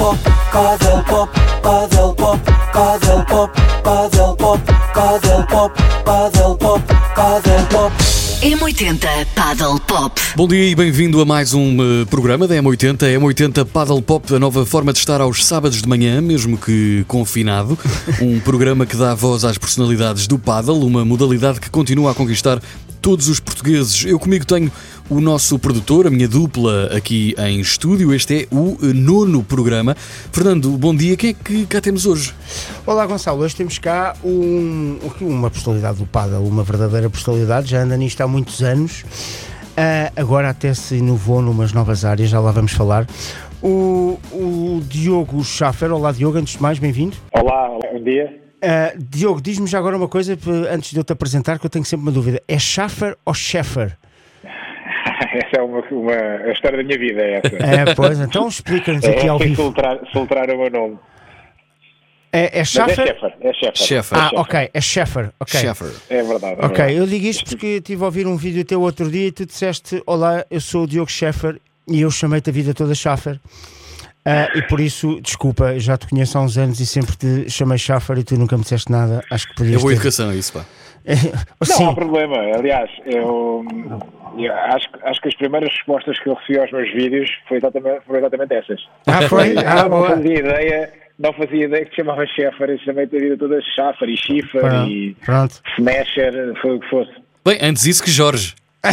pop, Padel pop, Padel pop, Padel pop, Padel pop, Padel pop, Padel pop, Padel pop. M80 Paddle Pop. Bom dia e bem-vindo a mais um programa da M80. M80 Paddle Pop, a nova forma de estar aos sábados de manhã, mesmo que confinado. Um programa que dá voz às personalidades do paddle, uma modalidade que continua a conquistar todos os portugueses. Eu comigo tenho o nosso produtor, a minha dupla aqui em estúdio. Este é o 9º programa. Fernando, bom dia. Quem é que cá temos hoje? Olá, Gonçalo. Hoje temos cá uma personalidade do paddle, uma verdadeira personalidade. Já anda nisto há muitos anos. Agora até se inovou numas novas áreas, já lá vamos falar. O Diogo Schaffer. Olá, Diogo. Antes de mais, bem-vindo. Olá, bom dia. Diogo, diz-me já agora uma coisa antes de eu te apresentar, que eu tenho sempre uma dúvida. É Schaffer ou Scheffer? Essa é a história da minha vida, é essa. Pois, então explica-nos aqui ao vivo. Soltar o meu nome. É Schaffer? É Scheffer. Scheffer. Ok, é Scheffer. Okay. Scheffer. É verdade. Ok, eu digo isto porque estive a ouvir um vídeo teu outro dia e tu disseste: olá, eu sou o Diogo Scheffer e eu chamei-te a vida toda Schaffer. E por isso, desculpa, já te conheço há uns anos e sempre te chamei Schaffer e tu nunca me disseste nada. Acho que podias É boa ter... educação isso, pá. Não há problema. Aliás, eu acho que as primeiras respostas que eu recebi aos meus vídeos foram exatamente essas. Foi? Boa. Não fazia ideia que te chamava Scheffer e chamei-te a vida toda Schaffer e Schiffer e Smasher, foi o que fosse. Bem, antes isso que Jorge.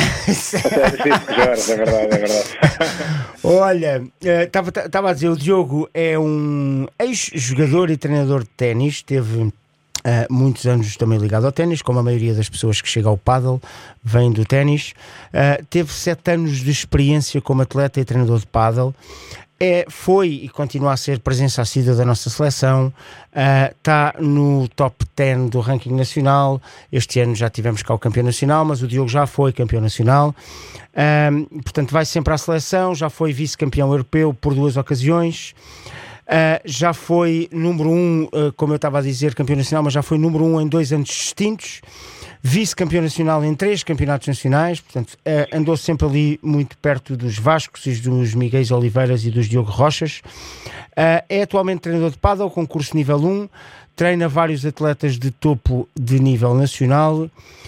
É verdade. Olha, estava a dizer, o Diogo é um ex-jogador e treinador de ténis, teve muitos anos também ligado ao ténis, como a maioria das pessoas que chega ao paddle vem do ténis. Teve 7 anos de experiência como atleta e treinador de paddle. Foi e continua a ser presença assídua da nossa seleção, está no top 10 do ranking nacional. Este ano já tivemos cá o campeão nacional, mas o Diogo já foi campeão nacional, portanto vai sempre à seleção, já foi vice-campeão europeu por 2 ocasiões, já foi número 1, como eu estava a dizer, campeão nacional, mas já foi número 1 em 2 anos distintos, vice-campeão nacional em 3 campeonatos nacionais, portanto andou sempre ali muito perto dos Vascos e dos Miguéis Oliveiras e dos Diogo Rochas. É atualmente treinador de paddle com curso nível 1, treina vários atletas de topo de nível nacional,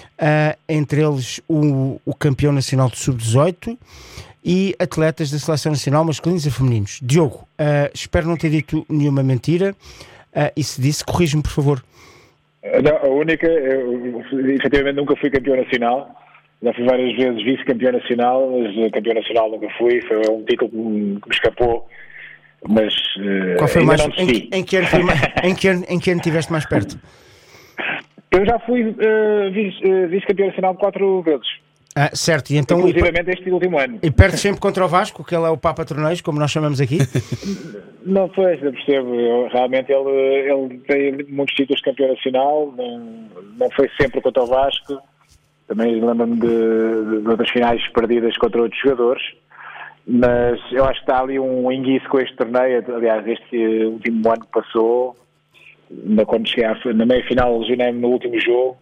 entre eles o campeão nacional de sub-18 e atletas da seleção nacional masculinos e femininos. Diogo, espero não ter dito nenhuma mentira, e se disse, corrige-me por favor. Não, a única, eu efetivamente nunca fui campeão nacional, já fui várias vezes vice-campeão nacional, mas campeão nacional nunca fui, foi um título que me escapou, mas qual foi ainda mais, não decidi. em que ano estiveste mais perto? Eu já fui vice-campeão nacional 4 vezes. Certo, e então inclusivamente este último ano. E perdes sempre contra o Vasco, que ele é o Papa Torneios, como nós chamamos aqui? Não, pois, eu percebo. Realmente ele tem muitos títulos de campeão nacional, não foi sempre contra o Vasco. Também lembro-me de outras finais perdidas contra outros jogadores. Mas eu acho que está ali um enguiço com este torneio. Aliás, este último ano que passou, quando cheguei na meia-final, lesionei-me no último jogo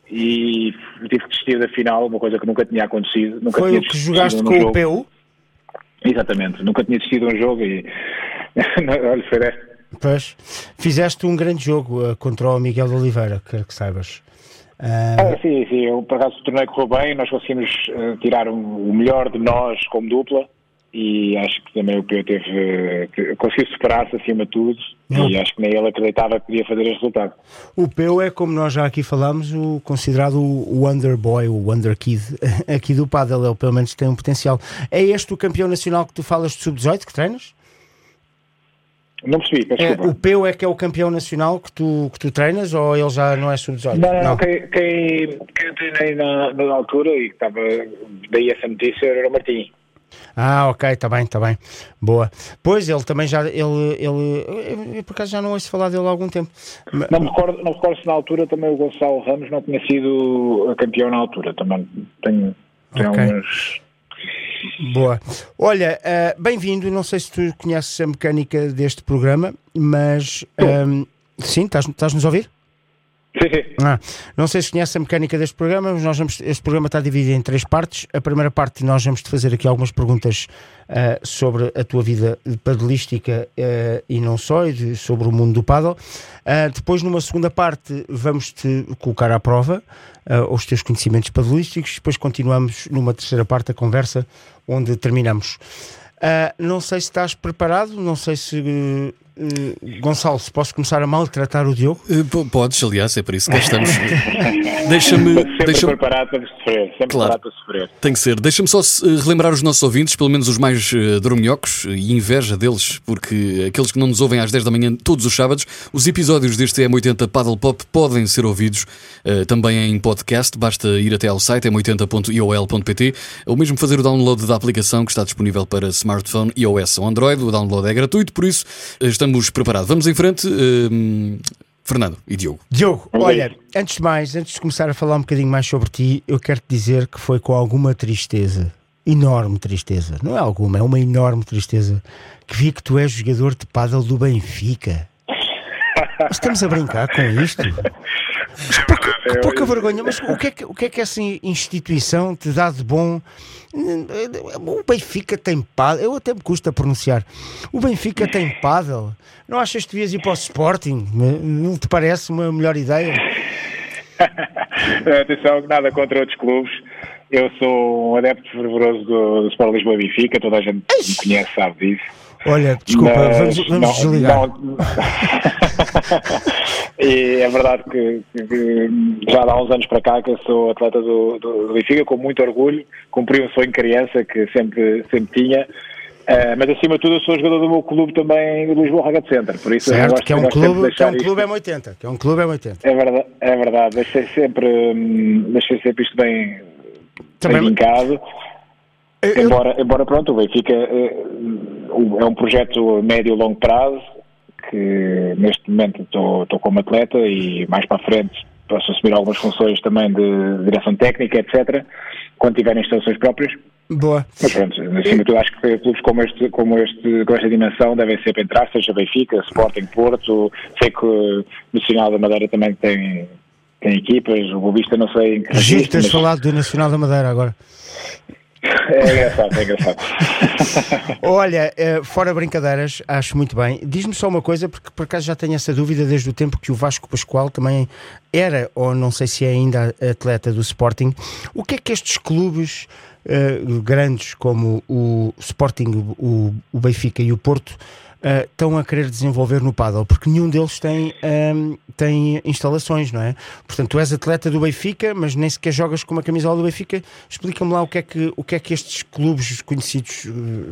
e tive que desistir da final, uma coisa que nunca tinha acontecido. Foi o que jogaste com o PU? Exatamente, nunca tinha desistido de um jogo e olha, foi desta. Pois, fizeste um grande jogo contra o Miguel de Oliveira, quero que saibas. Sim, por acaso o torneio correu bem, nós conseguimos tirar o melhor de nós como dupla e acho que também o Peu conseguiu superar-se acima de tudo. E acho que nem ele acreditava que podia fazer este resultado. O Peu é, como nós já aqui falámos, considerado o Wonder Boy, o Wonder Kid aqui do paddle. Ele pelo menos tem um potencial. É este o campeão nacional que tu falas de sub-18 que treinas? Não percebi, peço desculpa. O Peu é que é o campeão nacional que tu treinas ou ele já não é sub-18? Não. Quem treinei na altura e que estava daí essa notícia era o Martim. Ok, está bem. Boa. Pois, ele também já... Eu por acaso já não ouço falar dele há algum tempo. Não me recordo se na altura também o Gonçalo Ramos não tinha sido campeão na altura. Também tenho alguns... Boa. Olha, bem-vindo. Não sei se tu conheces a mecânica deste programa, mas... sim, estás-nos a ouvir? Não sei se conhece a mecânica deste programa, mas este programa está dividido em 3 partes. A primeira parte, nós vamos-te fazer aqui algumas perguntas sobre a tua vida padelística e não só, e sobre o mundo do pádel. Depois, numa segunda parte, vamos-te colocar à prova os teus conhecimentos padelísticos. Depois continuamos numa terceira parte da conversa, onde terminamos. Não sei se estás preparado, não sei se... Gonçalo, se posso começar a maltratar o Diogo? Podes, aliás, é para isso que cá estamos. Deixa-me preparado para sofrer, sempre claro, preparado para sofrer. Tem que ser. Deixa-me só relembrar os nossos ouvintes, pelo menos os mais dorminhocos, e inveja deles, porque aqueles que não nos ouvem às 10 da manhã todos os sábados, os episódios deste M80 Paddle Pop podem ser ouvidos também em podcast. Basta ir até ao site m80.iol.pt ou mesmo fazer o download da aplicação que está disponível para smartphone, iOS ou Android. O download é gratuito, por isso estamos preparados. Vamos em frente. Fernando e Diogo. Diogo, olha, antes de mais, antes de começar a falar um bocadinho mais sobre ti, eu quero-te dizer que foi com alguma tristeza, enorme tristeza, não é alguma, é uma enorme tristeza, que vi que tu és jogador de pádel do Benfica. Estamos a brincar com isto? Que pouca vergonha, mas o que é que essa instituição te dá de bom? O Benfica tem pádel, eu até me custa pronunciar. O Benfica tem pádel. Não achas que devias ir para o Sporting? Não te parece uma melhor ideia? Atenção, nada contra outros clubes. Eu sou um adepto fervoroso do Sport Lisboa e Benfica, toda a gente me conhece, sabe disso. Olha, desculpa, vamos desligar. E é verdade que já há uns anos para cá que eu sou atleta do Benfica, com muito orgulho, cumpri um sonho de criança que sempre tinha, mas acima de tudo eu sou jogador do meu clube também, do Lisboa Racket Center, por isso certo, eu gosto, que é um clube M80, que é um clube M80. É verdade, deixei sempre isto bem vincado. Embora pronto, o Benfica é um projeto a médio e longo prazo, que neste momento estou como atleta e mais para a frente posso assumir algumas funções também de direção técnica, etc., quando tiver instalações próprias. Boa. Mas pronto, acima de tudo acho que clubes com esta dimensão devem sempre entrar, seja Benfica, Sporting, Porto, sei que o Nacional da Madeira também tem equipas, o Boavista não sei em que registro. Teres falado do Nacional da Madeira agora. É engraçado. Olha, fora brincadeiras, acho muito bem. Diz-me só uma coisa, porque por acaso já tenho essa dúvida desde o tempo que o Vasco Pascoal também era, ou não sei se é ainda atleta do Sporting. O que é que estes clubes grandes como o Sporting, o Benfica e o Porto estão a querer desenvolver no pádel? Porque nenhum deles tem instalações, não é? Portanto, tu és atleta do Benfica, mas nem sequer jogas com uma camisola do Benfica. Explica-me lá o que é que estes clubes conhecidos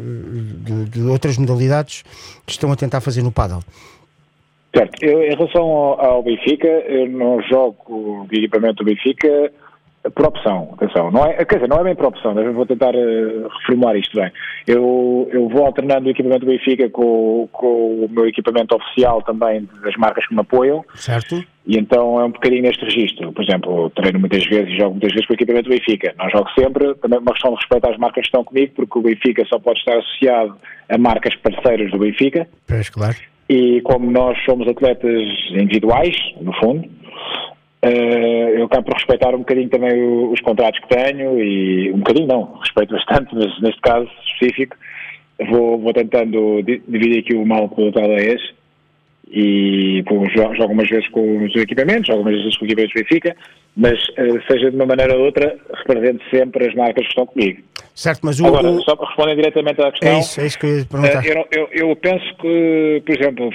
de outras modalidades estão a tentar fazer no pádel. Certo, em relação ao Benfica, eu não jogo de equipamento do Benfica por opção, atenção, não é bem por opção, vou tentar reformular isto bem. Eu vou alternando o equipamento do Benfica com o meu equipamento oficial também das marcas que me apoiam. Certo. E então é um bocadinho neste registro. Por exemplo, treino muitas vezes e jogo muitas vezes com o equipamento do Benfica. Não jogo sempre, também uma questão de respeito às marcas que estão comigo, porque o Benfica só pode estar associado a marcas parceiras do Benfica. Pois, claro. E como nós somos atletas individuais, no fundo, eu acabo por respeitar um bocadinho também os contratos que tenho, e um bocadinho não, respeito bastante, mas neste caso específico vou tentando dividir aqui o mal pelas aldeias e jogo umas vezes com os equipamentos, jogo umas vezes com os equipamentos do Benfica, mas seja de uma maneira ou de outra, represento sempre as marcas que estão comigo. Certo, mas agora, só para responder diretamente à questão, é isso que eu ia perguntar. Eu penso que, por exemplo,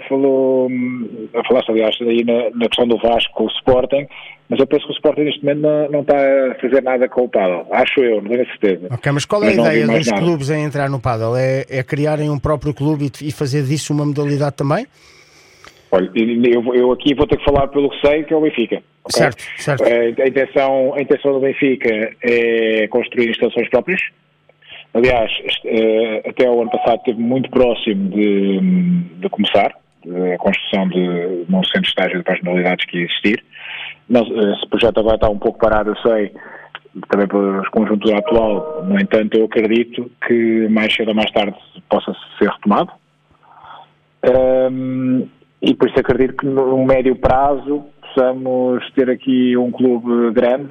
falaste aliás aí na questão do Vasco com o Sporting, mas eu penso que o Sporting neste momento não está a fazer nada com o pádel, acho eu, não tenho a certeza. Ok, mas qual é a ideia dos clubes em entrar no pádel? É criarem um próprio clube e fazer disso uma modalidade também? Olha, eu aqui vou ter que falar pelo que sei, que é o Benfica. Okay? Certo. A intenção do Benfica é construir instalações próprias. Aliás, até o ano passado esteve muito próximo de começar a construção de um centro de estágio para as modalidades que ia existir. Esse projeto agora está um pouco parado, eu sei, também pela conjuntura atual. No entanto, eu acredito que mais cedo ou mais tarde possa ser retomado. E por isso acredito que no médio prazo possamos ter aqui um clube grande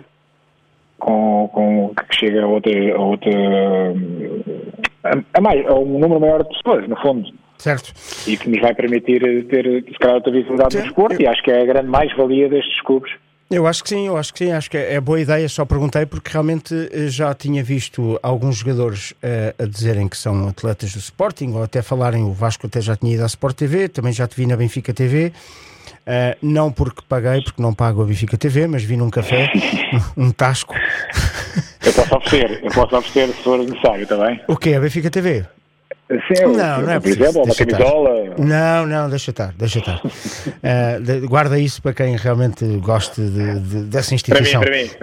que chega a um número maior de pessoas, no fundo. Certo. E que nos vai permitir ter, se calhar, outra visibilidade no desporto, e acho que é a grande mais-valia destes clubes. Eu acho que sim, acho que é boa ideia, só perguntei porque realmente já tinha visto alguns jogadores a dizerem que são atletas do Sporting, ou até falarem, o Vasco até já tinha ido à Sport TV, também já te vi na Benfica TV, não porque paguei, porque não pago a Benfica TV, mas vi num café, um tasco. Eu posso oferecer se for necessário também. O quê? A Benfica TV? Sim, não é por exemplo, uma camisola. Não, deixa estar. Guarda isso para quem realmente goste dessa instituição. Para mim.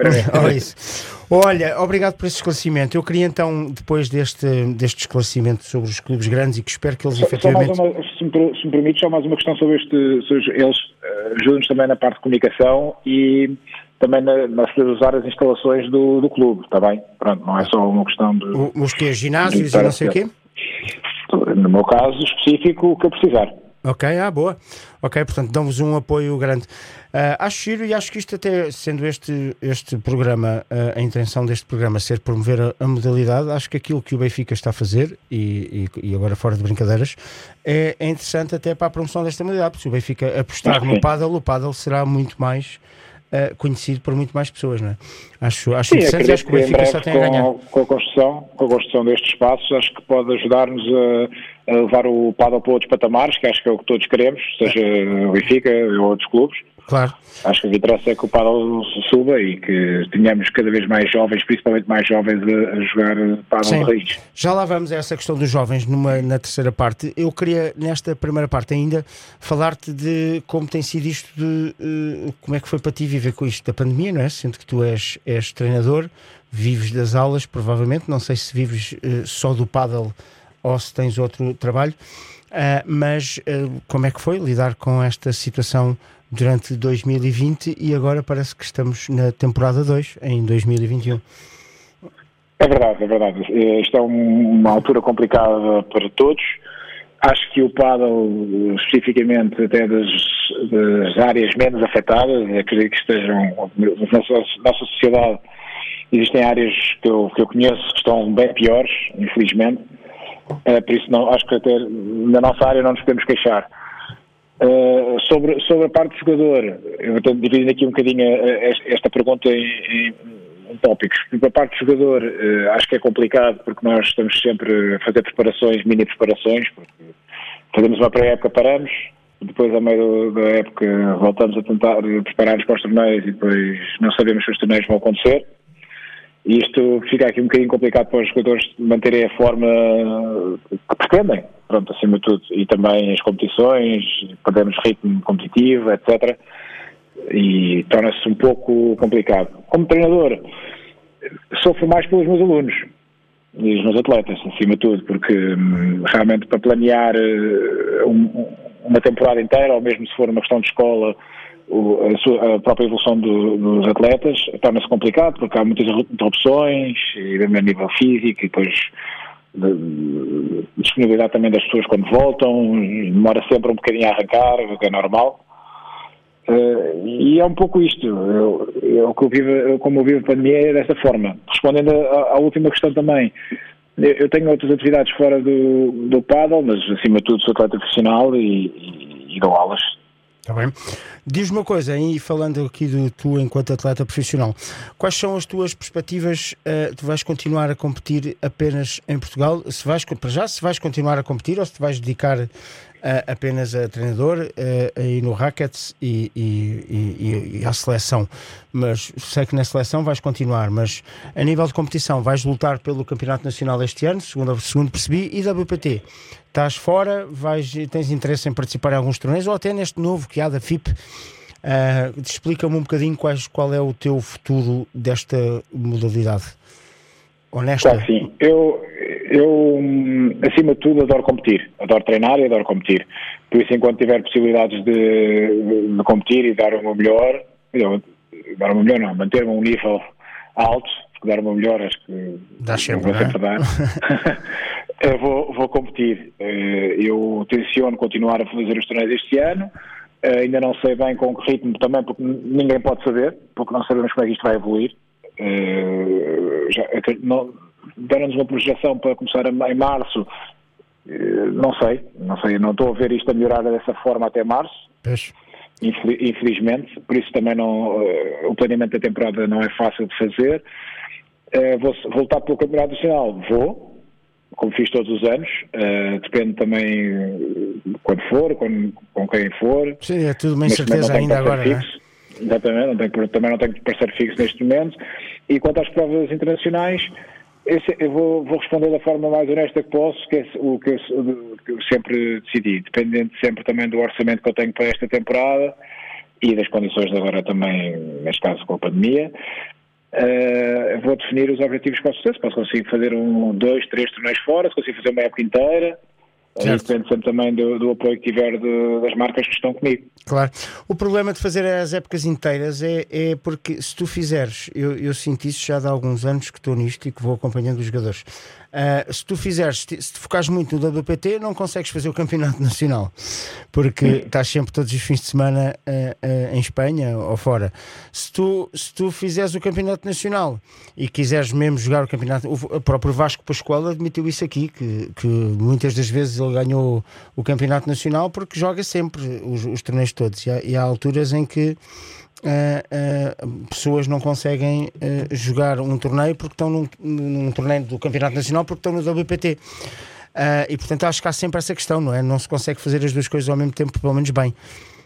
Olha, obrigado por esse esclarecimento. Eu queria então, depois deste esclarecimento sobre os clubes grandes, e que espero que eles efetivamente... Se me permites, só mais uma questão sobre eles ajudam-nos também na parte de comunicação e também na de usar as instalações do clube, está bem? Pronto, não é só uma questão de... Os que? Ginásios e não sei o quê? No meu caso específico, o que eu precisar. Ok, boa. Ok, portanto, damos um apoio grande. Acho giro, e acho que isto até, sendo este programa, a intenção deste programa ser promover a modalidade, acho que aquilo que o Benfica está a fazer, e agora fora de brincadeiras, é interessante até para a promoção desta modalidade, porque se o Benfica apostar no pádel, o pádel será muito mais conhecido por muito mais pessoas, não é? Acho interessante, e acho que o Benfica só tem a ganhar. Com a construção destes espaços, acho que pode ajudar-nos a levar o pádel para outros patamares, que acho que é o que todos queremos, seja o Benfica ou outros clubes. Claro. Acho que o que interessa é que o pádel suba e que tenhamos cada vez mais jovens, principalmente mais jovens, a jogar pádel de raiz. Já lá vamos a essa questão dos jovens na terceira parte. Eu queria, nesta primeira parte ainda, falar-te de como tem sido isto, como é que foi para ti viver com isto da pandemia, não é? Sendo que tu és treinador, vives das aulas, provavelmente, não sei se vives só do pádel ou se tens outro trabalho, mas como é que foi lidar com esta situação durante 2020 e agora parece que estamos na temporada 2, em 2021? É verdade. Isto é uma altura complicada para todos. Acho que o pádel, especificamente até das áreas menos afetadas, acredito que estejam na nossa sociedade, existem áreas que eu conheço que estão bem piores, infelizmente. Por isso acho que até na nossa área não nos podemos queixar. Sobre a parte do jogador, eu estou dividindo aqui um bocadinho esta pergunta em tópicos. Para a parte do jogador, acho que é complicado, porque nós estamos sempre a fazer mini preparações, porque fazemos uma pré-época, paramos, depois, a meio da época, voltamos a tentar preparar-nos para os torneios e depois não sabemos se os torneios vão acontecer. E isto fica aqui um bocadinho complicado para os jogadores manterem a forma que pretendem, pronto, acima de tudo. E também as competições, perdemos ritmo competitivo, etc. E torna-se um pouco complicado. Como treinador, sofro mais pelos meus alunos e os meus atletas, acima de tudo, porque realmente para planear uma temporada inteira, ou mesmo se for uma questão de escola, a própria evolução dos atletas torna-se complicado, porque há muitas interrupções, e a nível físico, e depois disponibilidade também das pessoas quando voltam, demora sempre um bocadinho a arrancar, o que é normal. E é um pouco isto. Como eu vivo a pandemia é desta forma. Respondendo à última questão também, eu tenho outras atividades fora do pádel, mas acima de tudo sou atleta profissional e dou aulas. Está bem. Diz-me uma coisa, e falando aqui de tu enquanto atleta profissional, quais são as tuas perspectivas? Tu vais continuar a competir apenas em Portugal? Se vais continuar a competir, ou se te vais dedicar apenas a treinador e no Rackets e à seleção? Mas sei que na seleção vais continuar, mas a nível de competição vais lutar pelo Campeonato Nacional este ano, segundo percebi, e WPT. Estás fora, tens interesse em participar em alguns torneios, ou até neste novo que há da FIP? Explica-me um bocadinho qual é o teu futuro desta modalidade. Honesta? Claro, sim. Eu acima de tudo, adoro competir. Adoro treinar e adoro competir. Por isso, enquanto tiver possibilidades de competir e dar o meu melhor, manter-me a um nível alto, porque dar o meu melhor acho que dá sempre, vou sempre dar. Eu vou competir. Eu tenciono continuar a fazer os torneios este ano. Ainda não sei bem com que ritmo também, porque ninguém pode saber, porque não sabemos como é que isto vai evoluir. Deram-nos uma projeção para começar em março. Não sei, não estou a ver isto a melhorar dessa forma até março. Infelizmente, por isso também o planeamento da temporada não é fácil de fazer. Vou voltar pelo Campeonato Nacional, como fiz todos os anos, depende também quando for, com quem for. Sim, é tudo uma incerteza ainda agora, não é? Exatamente, também não tenho parceiro fixo neste momento. E quanto às provas internacionais, eu vou responder da forma mais honesta que posso, que é o que eu sempre decidi, dependendo sempre também do orçamento que eu tenho para esta temporada e das condições de agora também, neste caso com a pandemia. Vou definir os objetivos com sucesso. Posso conseguir fazer 2, 3 torneios fora, se consigo fazer uma época inteira. Depende sempre também do apoio que tiver das marcas que estão comigo. Claro. O problema de fazer as épocas inteiras é porque se tu fizeres, eu sinto isso já há alguns anos que estou nisto e que vou acompanhando os jogadores. Se tu fizeres, se te focares muito no WPT, não consegues fazer o campeonato nacional, porque estás sempre todos os fins de semana em Espanha ou fora. Se tu fizeres o campeonato nacional e quiseres mesmo jogar o campeonato, o próprio Vasco Pascoal admitiu isso aqui, que muitas das vezes ele ganhou o campeonato nacional porque joga sempre os torneios todos, e há alturas em que pessoas não conseguem jogar um torneio porque estão num torneio do Campeonato Nacional porque estão no WPT. E portanto acho que há sempre essa questão, não é? Não se consegue fazer as duas coisas ao mesmo tempo, pelo menos bem.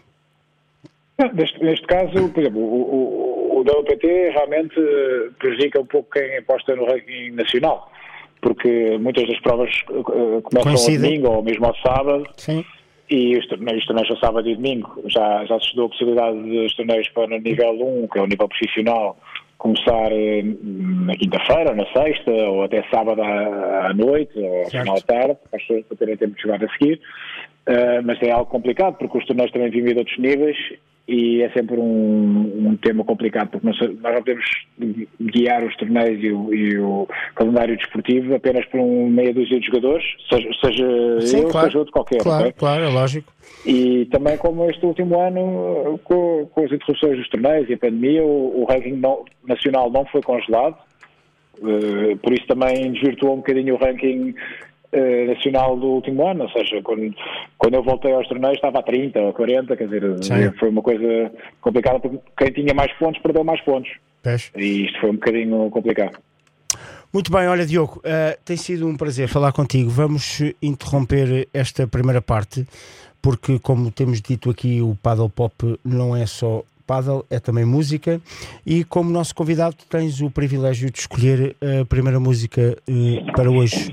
Neste caso, por exemplo, o WPT realmente prejudica um pouco quem aposta no ranking nacional, porque muitas das provas começam ao domingo ou mesmo ao sábado. Sim. E os torneios são sábado e domingo. Já se estudou a possibilidade dos torneios para o nível 1, que é o nível profissional, começar na quinta-feira, na sexta, ou até sábado à noite, ou ao final da tarde, para terem tempo de jogar a seguir. Mas é algo complicado, porque os torneios também vivem de outros níveis, e é sempre um tema complicado, porque nós não podemos guiar os torneios e o calendário desportivo apenas por meia dúzia de jogadores, seja eu, claro, seja outro qualquer. Claro, claro, é lógico. E também, como este último ano, com as interrupções dos torneios e a pandemia, o ranking nacional não foi congelado, por isso também desvirtuou um bocadinho o ranking nacional do último ano, ou seja, quando eu voltei aos torneios estava a 30 ou 40, quer dizer, foi uma coisa complicada, porque quem tinha mais pontos perdeu mais pontos. E isto foi um bocadinho complicado. Muito bem, olha Diogo, tem sido um prazer falar contigo. Vamos interromper esta primeira parte, porque como temos dito aqui, o Paddle Pop não é só paddle, é também música, e como nosso convidado tens o privilégio de escolher a primeira música para hoje.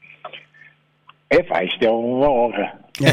Isto é uma honra.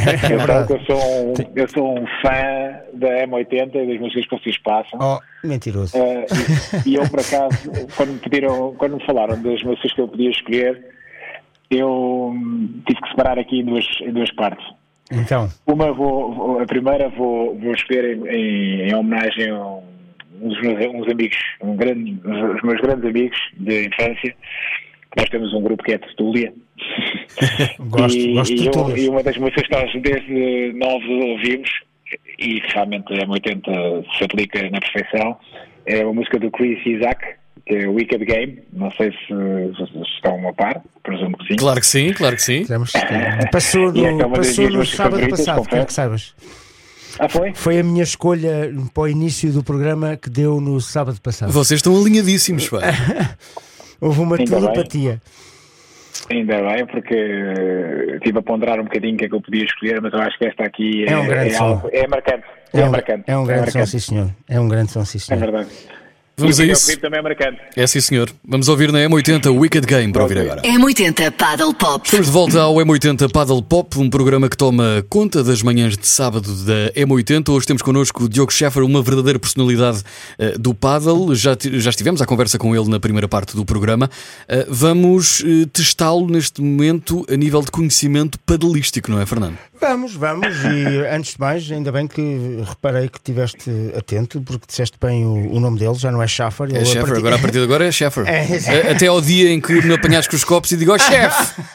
Eu sou um fã da M80 e das músicas que vocês passam. Oh, mentiroso. E eu, por acaso, quando me falaram das músicas que eu podia escolher, eu tive que separar aqui em duas partes. Então. A primeira vou escolher em homenagem a uns amigos, os meus grandes amigos de infância. Nós temos um grupo que é Tertúlia. Gosto de todos. E uma das músicas que nós desde novos ouvimos, e realmente a M80 se aplica na perfeição, é a música do Chris Isaac, que é Wicked Game. Não sei se estão a par, presumo que sim. Claro que sim, claro que sim. Passou no sábado passado, quero que saibas. Foi a minha escolha para o início do programa que deu no sábado passado. Vocês estão alinhadíssimos, pá. Houve uma telepatia. Ainda bem, porque estive a ponderar um bocadinho o que é que eu podia escolher, mas eu acho que esta aqui é um grande som. É marcante. É um grande som, sim senhor. É um grande som, sim senhor. É verdade. Vamos a isso. Também é marcante. É sim senhor. Vamos ouvir na M80 Wicked Game para ouvir agora. M80 Paddle Pop. Estamos de volta ao M80 Paddle Pop, um programa que toma conta das manhãs de sábado da M80. Hoje temos connosco o Diogo Scheffer, uma verdadeira personalidade do paddle. Já estivemos à conversa com ele na primeira parte do programa. Vamos testá-lo neste momento a nível de conhecimento paddleístico, não é, Fernando? Vamos. E antes de mais, ainda bem que reparei que estiveste atento, porque disseste bem o nome dele, já não é Schaffer. É Scheffer, agora a partir de agora é Scheffer. Até ao dia em que me apanhares com os copos e digo, chefe!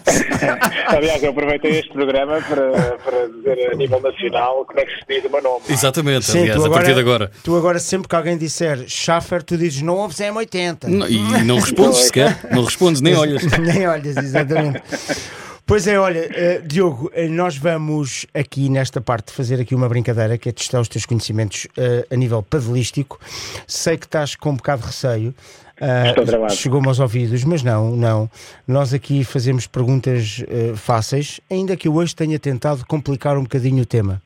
Aliás, eu aproveitei este programa para dizer a nível nacional como é que se diz o meu nome. Exatamente, Sim, aliás, a partir de agora. Tu agora, sempre que alguém disser Schaffer, tu dizes não ouves M80. E não respondes sequer, não respondes, nem olhas. Nem olhas, exatamente. Pois é, olha, Diogo, nós vamos aqui nesta parte fazer aqui uma brincadeira que é testar os teus conhecimentos a nível padelístico. Sei que estás com um bocado de receio. Chegou-me aos ouvidos, mas não. Nós aqui fazemos perguntas fáceis, ainda que eu hoje tenha tentado complicar um bocadinho o tema.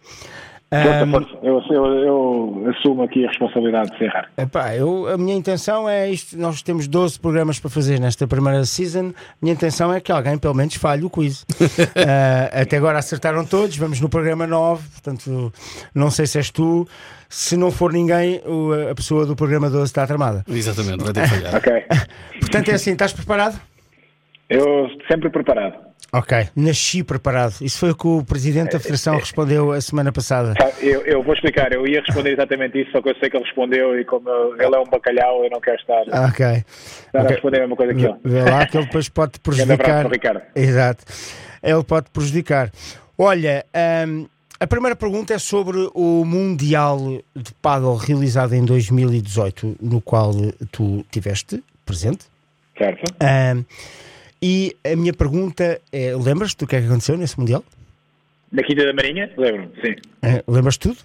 Eu assumo aqui a responsabilidade de ser errar. A minha intenção é isto. Nós temos 12 programas para fazer nesta primeira season. Minha intenção é que alguém pelo menos falhe o quiz. Até agora acertaram todos. Vamos no programa 9. Portanto, não sei se és tu. Se não for ninguém, a pessoa do programa 12 está tramada. Exatamente, vai ter que falhar. Ok. Portanto, é assim, estás preparado? Eu sempre preparado. Ok, nasci preparado. Isso foi o que o Presidente da Federação respondeu a semana passada. Eu vou explicar, eu ia responder exatamente isso, só que eu sei que ele respondeu e como ele é um bacalhau, eu não quero estar a responder a mesma coisa que ele. Vê lá que ele depois pode prejudicar. Ricardo. Exato, ele pode prejudicar. Olha, a primeira pergunta é sobre o Mundial de Pádel realizado em 2018, no qual tu estiveste presente. Certo. E a minha pergunta é, lembras-te do que é que aconteceu nesse Mundial? Na Quinta da Marinha? Lembro-me, sim. Lembras-te tudo?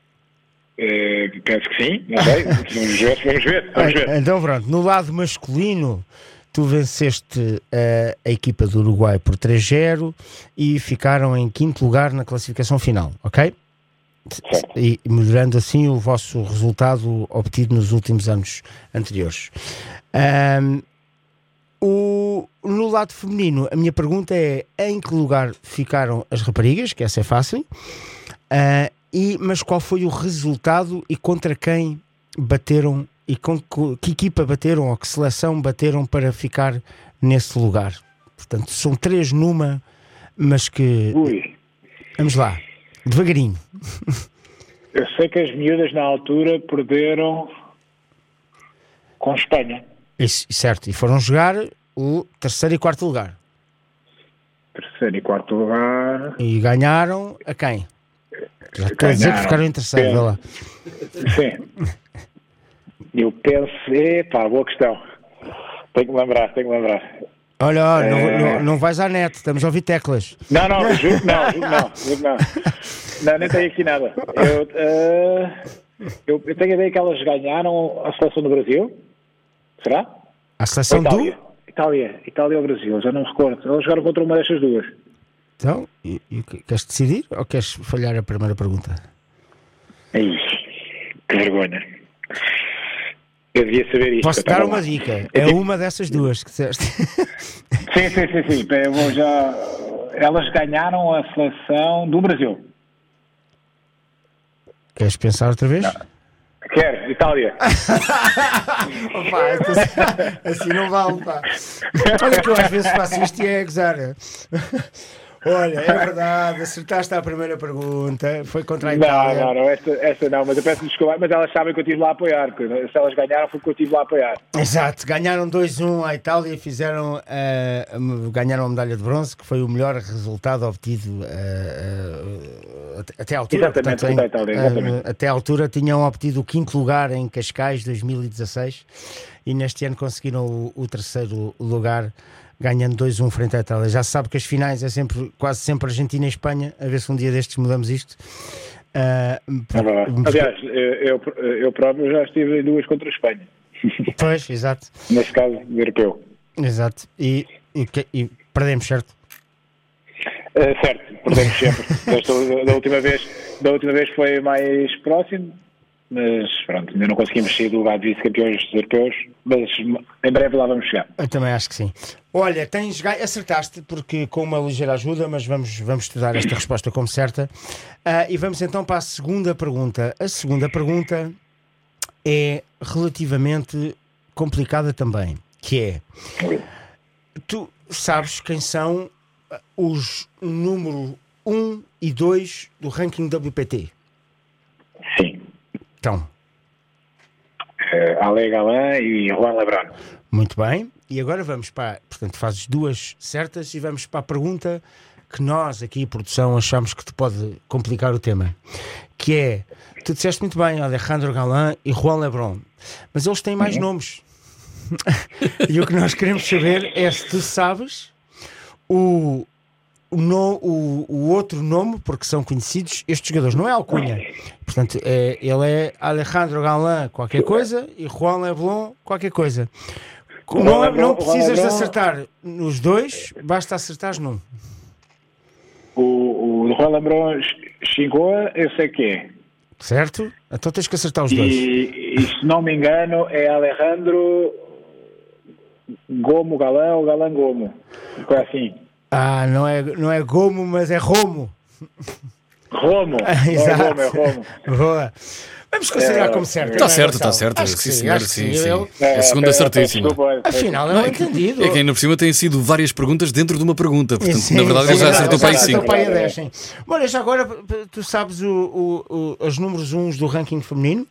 Penso que sim, não sei. Vamos ver. Então pronto, no lado masculino tu venceste a equipa do Uruguai por 3-0 e ficaram em 5º lugar na classificação final, ok? Certo. E melhorando assim o vosso resultado obtido nos últimos anos anteriores. No lado feminino, a minha pergunta é em que lugar ficaram as raparigas, que essa é fácil, mas qual foi o resultado e contra quem bateram e que equipa bateram ou que seleção bateram para ficar nesse lugar? Portanto, são 3 numa, mas que... Ui. Vamos lá, devagarinho. Eu sei que as miúdas na altura perderam com Espanha. Isso, certo, e foram jogar o 3º e 4º lugar. 3º e 4º lugar. E ganharam a quem? Já estou a dizer que ficaram em 3º, vê lá. Sim. Eu penso... boa questão. Tenho que lembrar. Olha, não vais à net, estamos a ouvir teclas. Não, juro que não. Não, nem tenho aqui nada. Eu tenho a ideia que elas ganharam a seleção do Brasil. Será? A seleção do... Itália ou Brasil, já não me recordo. Elas jogaram contra uma destas duas. Então, e queres decidir ou queres falhar a primeira pergunta? Ai, que vergonha. Eu devia saber isto. Posso dar uma dica? É uma dessas duas que disseste. Sim. Eu vou já... Elas ganharam a seleção do Brasil. Queres pensar outra vez? Não. Quero, Itália. Opa, assim não vale, pá. Olha que eu às vezes faço isto e é gozar. Olha, é verdade, acertaste a primeira pergunta, foi contra a Itália. Não, essa não, mas eu peço desculpa, mas elas sabem que eu estive lá a apoiar, se elas ganharam foi que eu estive lá a apoiar. Exato, ganharam 2-1 à Itália e ganharam a medalha de bronze, que foi o melhor resultado obtido até à altura. Exatamente, portanto, a Itália, exatamente. Até à altura tinham obtido o 5º lugar em Cascais 2016 e neste ano conseguiram o 3º lugar, ganhando 2-1 frente à Itália. Já se sabe que as finais é quase sempre Argentina e Espanha, a ver se um dia destes mudamos isto. Aliás, eu próprio já estive em 2 contra a Espanha. Pois, exato. Neste caso, europeu. Exato. E perdemos, certo? Certo, perdemos sempre. Da última vez foi mais próximo, mas pronto, ainda não conseguimos sair do lugar de vice-campeões europeus, mas em breve lá vamos chegar. Eu também acho que sim. Olha, acertaste, porque com uma ligeira ajuda, mas vamos estudar esta resposta como certa. E vamos então para a segunda pergunta. A segunda pergunta é relativamente complicada também, que é: tu sabes quem são os número 1 e 2 do ranking WPT? Sim. Então, Ale Galán e Juan Lebrón. Muito bem. E agora vamos para... Portanto, fazes 2 certas e vamos para a pergunta que nós aqui, produção, achamos que te pode complicar o tema. Que é... Tu disseste muito bem, Alejandro Galán e Juan Lebrón. Mas eles têm mais nomes. E o que nós queremos saber é se tu sabes o outro nome, porque são conhecidos estes jogadores, não é alcunha. Portanto, ele é Alejandro Galán qualquer coisa e Juan Lebrón qualquer coisa. Não precisas de acertar nos 2, basta acertares num. O Juan Lebrón chegou, eu sei que é. Certo? Então tens que acertar os 2. E se não me engano é Alejandro Gomo Galán ou Galán Gomo. Foi assim. Não é Gomo, mas é Romo. Romo. Exato. É Romo. Boa. Vamos considerar como certo. Está certo. Acho que Sim, sim, senhor. acho que Sim. sim. É a segunda certíssima. Afinal, é entendido. É que ainda por cima têm sido várias perguntas dentro de uma pergunta. Portanto, Sim, na verdade, ele já acertou para aí 5. Olha, já agora, tu sabes os números 1 do ranking feminino?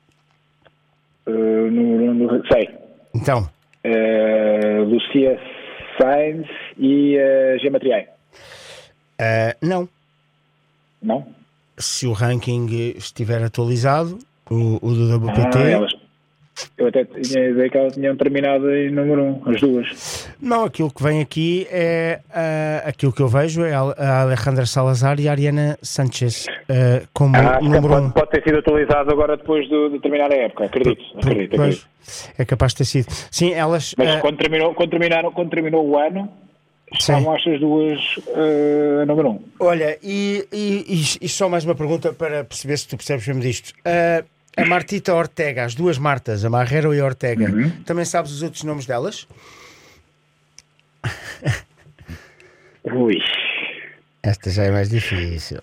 Sei. Então. Lucia Sainz e Gematriai. Não. Não? Se o ranking estiver atualizado, o do WPT... Eu até tinha a ideia que elas tinham terminado em número 1, as duas. Não, aquilo que vem aqui é... aquilo que eu vejo é a Alejandra Salazar e a Ariana Sanchez como número 1. Pode ter sido atualizado agora depois de terminar a época, acredito. É capaz de ter sido. Sim, elas... Mas quando terminou o ano... Estavam estas duas a número 1. Olha, e só mais uma pergunta para perceber se tu percebes mesmo disto. A Martita Ortega, as duas Martas, a Marrero e a Ortega, também sabes os outros nomes delas? Ui. Esta já é mais difícil.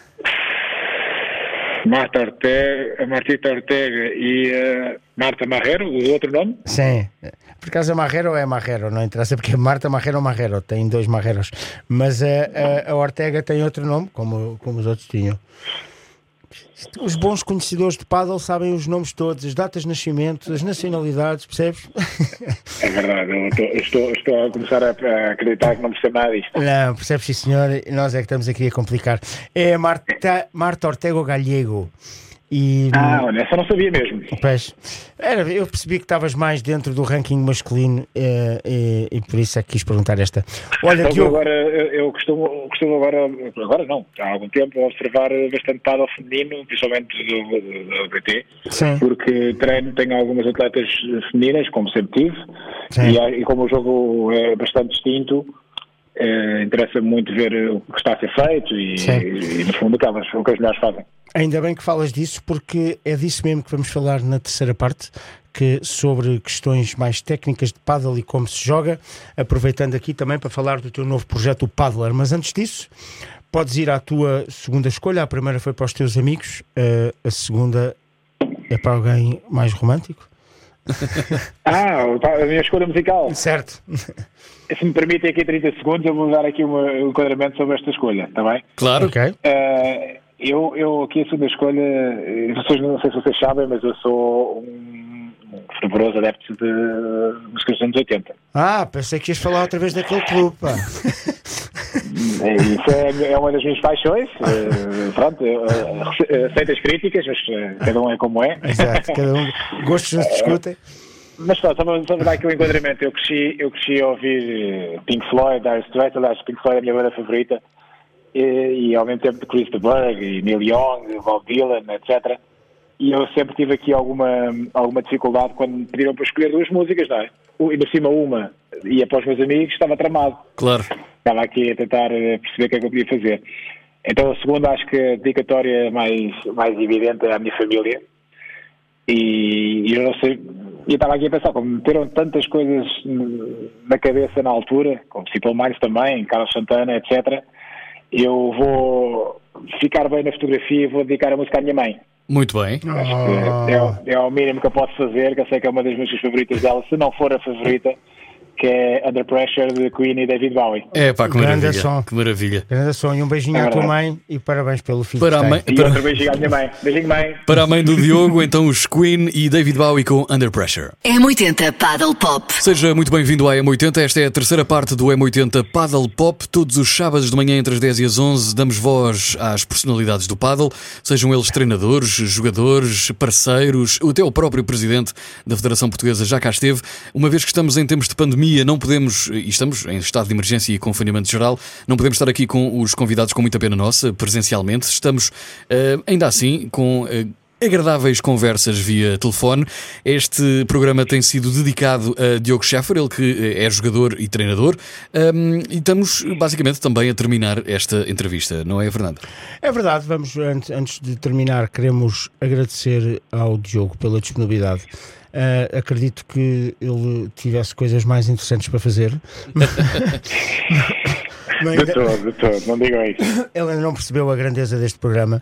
A Martita Ortega e a Marta Marrero, o outro nome? Sim. Por acaso a Marrero é Marrero, não interessa, porque Marta Marrero ou Marrero, tem 2 Marreros. Mas a Ortega tem outro nome, como os outros tinham. Os bons conhecedores de pádel sabem os nomes todos, as datas de nascimento, as nacionalidades, percebes? É verdade, eu estou a começar a acreditar que não percebo nada disto. Não, percebes, sim senhor, nós é que estamos aqui a complicar. É a Marta Ortega Gallego. Olha, essa não sabia mesmo. Pois, eu percebi que estavas mais dentro do ranking masculino e por isso é que quis perguntar esta. Olha, então, agora eu costumo agora não, há algum tempo observar bastante pádel feminino, principalmente do BT, porque tenho algumas atletas femininas, como sempre tive, e como o jogo é bastante distinto, interessa muito ver o que está a ser feito e no fundo o que as mulheres fazem. Ainda bem que falas disso, porque é disso mesmo que vamos falar na terceira parte, sobre questões mais técnicas de pádel e como se joga, aproveitando aqui também para falar do teu novo projeto, o Paddler. Mas antes disso, podes ir à tua segunda escolha. A primeira foi para os teus amigos, a segunda é para alguém mais romântico. A minha escolha musical. Certo. Se me permitem aqui 30 segundos, eu vou dar aqui um enquadramento sobre esta escolha, está bem? Claro. Ok. Eu aqui a segunda escolha, não sei se vocês sabem, mas eu sou um fervoroso adepto de músicas dos anos 80. Pensei que ias falar outra vez daquele clube, pá. Isso é uma das minhas paixões. Pronto, aceito as críticas, mas cada um é como é. Exato, cada um. Gostos não se discutem. Mas só para dar aqui um enquadramento, eu cresci a ouvir Pink Floyd, Dire Straits, aliás, Pink Floyd é a minha banda favorita. E ao mesmo tempo de Chris de Burgh e Neil Young, Bob Dylan, etc. E eu sempre tive aqui alguma dificuldade quando me pediram para escolher 2 músicas, não é? E por cima uma ia para os meus amigos, estava tramado. Claro. Estava aqui a tentar perceber o que é que eu podia fazer. Então a segunda, acho que a dedicatória mais evidente é à minha família. E eu não sei, eu estava aqui a pensar, como meteram tantas coisas na cabeça na altura, como Simple Minds também, Carlos Santana, etc., eu vou ficar bem na fotografia e vou dedicar a música à minha mãe. Muito bem. Acho que é o mínimo que eu posso fazer, que eu sei que é uma das músicas favoritas dela, se não for a favorita, que é Under Pressure de Queen e David Bowie. É pá, que Grande maravilha. som. Que maravilha. Grande sonho, um beijinho à tua mãe e parabéns pelo filho Para a que mãe- tem. E outro beijinho à minha mãe. Beijinho, mãe. Para a mãe do Diogo, então os Queen e David Bowie com Under Pressure. M80 Paddle Pop. Seja muito bem-vindo à M80. Esta é a terceira parte do M80 Paddle Pop. Todos os sábados de manhã entre as 10 e as 11 damos voz às personalidades do paddle, sejam eles treinadores, jogadores, parceiros, até o próprio presidente da Federação Portuguesa já cá esteve. Uma vez que estamos em tempos de pandemia, não podemos, e estamos em estado de emergência e confinamento geral, não podemos estar aqui com os convidados com muita pena nossa, presencialmente. Estamos ainda assim com agradáveis conversas via telefone. Este programa tem sido dedicado a Diogo Schäfer, ele que é jogador e treinador, e estamos basicamente também a terminar esta entrevista, não é, Fernando? É verdade, vamos, antes de terminar, queremos agradecer ao Diogo pela disponibilidade. Acredito que ele tivesse coisas mais interessantes para fazer. De todo, não digam isso. Ele ainda não percebeu a grandeza deste programa.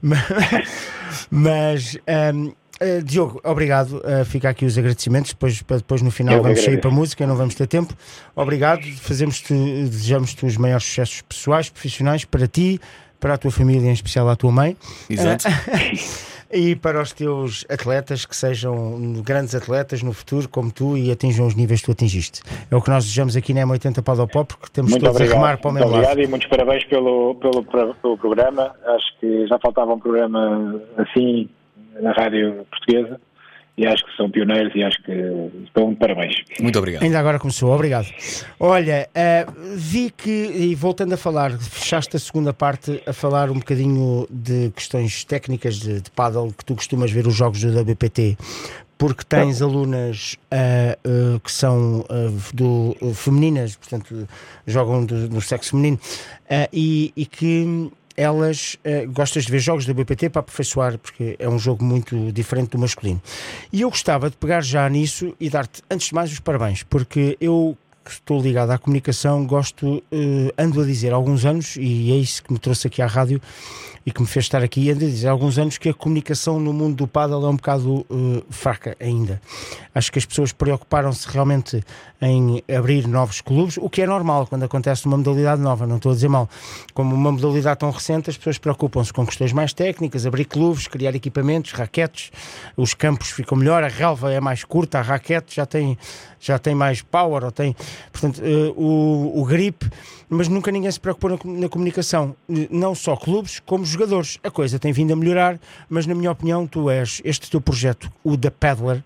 Mas Diogo, obrigado. Fica aqui os agradecimentos. Depois no final vamos sair para a música, não vamos ter tempo. Obrigado. Desejamos-te os maiores sucessos pessoais, profissionais, para ti, para a tua família, em especial à tua mãe. Exato. E para os teus atletas, que sejam grandes atletas no futuro, como tu, e atinjam os níveis que tu atingiste. É o que nós desejamos aqui na M80 Paddle Pop, porque estamos Muito todos obrigado, a remar para o mesmo muito lado. obrigado e muitos parabéns pelo programa. Acho que já faltava um programa assim na rádio portuguesa e acho que são pioneiros e acho que estão de parabéns. Muito obrigado. Ainda agora começou, obrigado. Olha, vi que, e voltando a falar, fechaste a segunda parte a falar um bocadinho de questões técnicas de paddle, que tu costumas ver os jogos do WPT, porque tens alunas que são femininas, portanto jogam do sexo feminino, e que elas gostas de ver jogos da WPT para aperfeiçoar, porque é um jogo muito diferente do masculino. E eu gostava de pegar já nisso e dar-te, antes de mais, os parabéns, porque eu que estou ligado à comunicação, ando a dizer há alguns anos, e é isso que me trouxe aqui à rádio e que me fez estar aqui, ando a dizer há alguns anos que a comunicação no mundo do paddle é um bocado fraca ainda. Acho que as pessoas preocuparam-se realmente em abrir novos clubes, o que é normal quando acontece uma modalidade nova, não estou a dizer mal. Como uma modalidade tão recente, as pessoas preocupam-se com questões mais técnicas, abrir clubes, criar equipamentos, raquetes, os campos ficam melhor, a relva é mais curta, a raquete já tem mais power, portanto, o grip, mas nunca ninguém se preocupou na comunicação, não só clubes como jogadores. A coisa tem vindo a melhorar, mas na minha opinião este teu projeto, o da Paddler,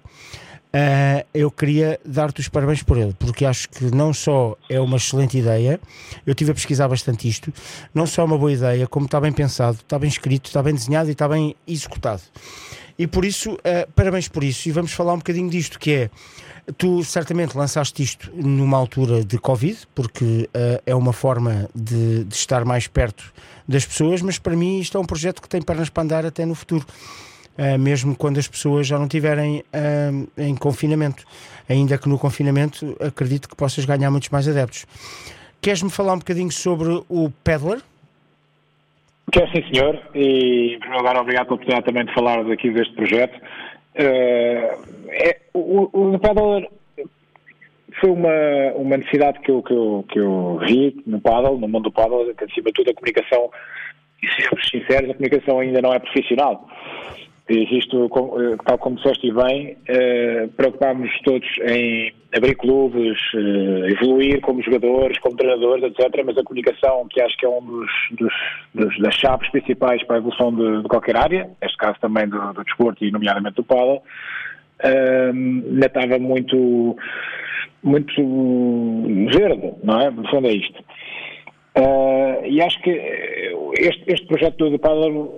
eu queria dar-te os parabéns por ele, porque acho que não só é uma excelente ideia, eu estive a pesquisar bastante isto, não só é uma boa ideia, como está bem pensado, está bem escrito, está bem desenhado e está bem executado. E por isso, parabéns por isso, e vamos falar um bocadinho disto, que é, tu certamente lançaste isto numa altura de Covid, porque é uma forma de estar mais perto das pessoas, mas para mim isto é um projeto que tem pernas para andar até no futuro. Mesmo quando as pessoas já não estiverem em confinamento, ainda que no confinamento acredito que possas ganhar muitos mais adeptos. Queres-me falar um bocadinho sobre o Paddler? Quero sim, senhor, e em primeiro lugar obrigado pela oportunidade também de falar daqui deste projeto. O Paddler foi uma necessidade que eu vi no paddle, no mundo do paddle, que acima de tudo a comunicação, e sermos sinceros, a comunicação ainda não é profissional. Existe, tal como disseste bem, preocupámos todos em abrir clubes, evoluir como jogadores, como treinadores, etc. Mas a comunicação, que acho que é um das chaves principais para a evolução de qualquer área, neste caso também do desporto e nomeadamente do paddle, ainda estava muito verde, não é? No fundo é isto. E acho que este projeto do paddle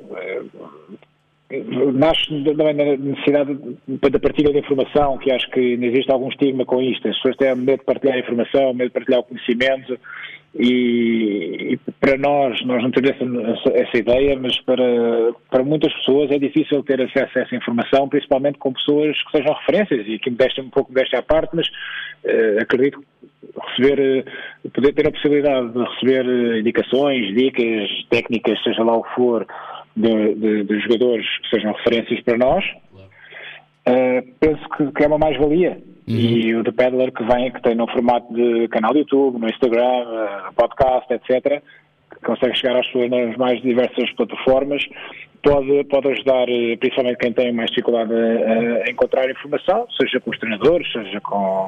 nasce também da necessidade da partilha de informação, que acho que existe algum estigma com isto. As pessoas têm medo de partilhar a informação, medo de partilhar o conhecimento, e para nós não temos essa ideia, mas para muitas pessoas é difícil ter acesso a essa informação, principalmente com pessoas que sejam referências, e que me deixem um pouco desta à parte, mas acredito poder ter a possibilidade de receber indicações, dicas, técnicas, seja lá o que for, de jogadores que sejam referências para nós. Penso que é uma mais-valia, e o The Paddler que tem no formato de canal de YouTube, no Instagram, podcast, etc., que consegue chegar às pessoas nas mais diversas plataformas, pode ajudar principalmente quem tem mais dificuldade a encontrar informação, seja com os treinadores, seja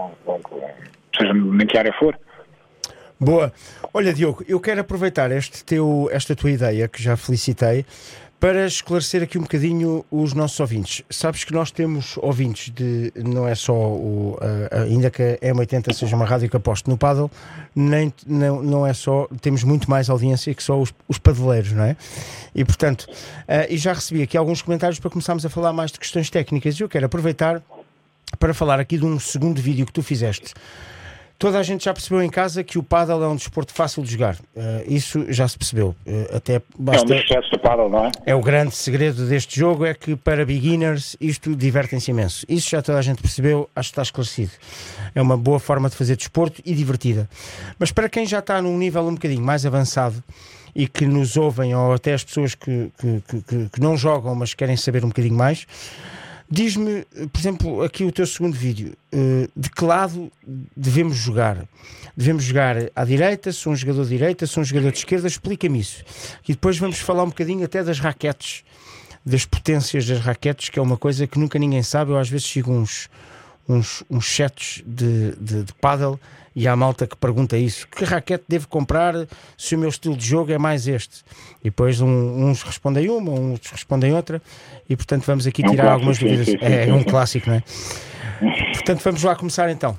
seja em que área for. Boa. Olha, Diogo, eu quero aproveitar esta tua ideia, que já felicitei, para esclarecer aqui um bocadinho os nossos ouvintes. Sabes que nós temos ouvintes não é só ainda que a M80 seja uma rádio que aposte no paddle, não é só, temos muito mais audiência que só os padeleiros, não é? E portanto, e já recebi aqui alguns comentários para começarmos a falar mais de questões técnicas, e eu quero aproveitar para falar aqui de um segundo vídeo que tu fizeste. Toda a gente já percebeu em casa que o paddle é um desporto fácil de jogar. Isso já se percebeu. Até basta... É um dos sucessos do paddle, não é? É o grande segredo deste jogo, é que para beginners isto divertem-se imenso. Isso já toda a gente percebeu, acho que está esclarecido. É uma boa forma de fazer desporto e divertida. Mas para quem já está num nível um bocadinho mais avançado e que nos ouvem, ou até as pessoas que não jogam, mas querem saber um bocadinho mais, diz-me, por exemplo, aqui o teu segundo vídeo, de que lado devemos jogar? Devemos jogar à direita? Sou um jogador de direita? Sou um jogador de esquerda? Explica-me isso. E depois vamos falar um bocadinho até das raquetes, das potências das raquetes, que é uma coisa que nunca ninguém sabe. Eu às vezes sigo uns chats de paddle e há malta que pergunta isso: que raquete devo comprar se o meu estilo de jogo é mais este? E depois uns respondem uma, outros respondem outra, e portanto vamos aqui tirar algumas dúvidas. É um clássico, não é? Portanto, vamos lá começar então.